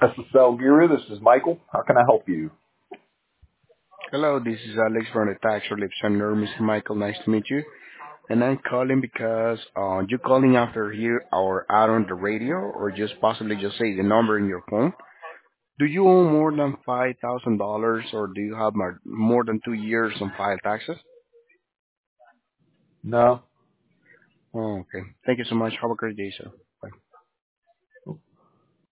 SSL Guru, this is Michael. How can I help you? Hello, this is Alex from the Tax Relief Center. Mr. Michael, nice to meet you. And I'm calling because you calling after here or out on the radio or just possibly just say the number in your phone. Do you owe more than $5,000 or do you have more than 2 years on file taxes? No. Oh, okay. Thank you so much. Have a great day, sir.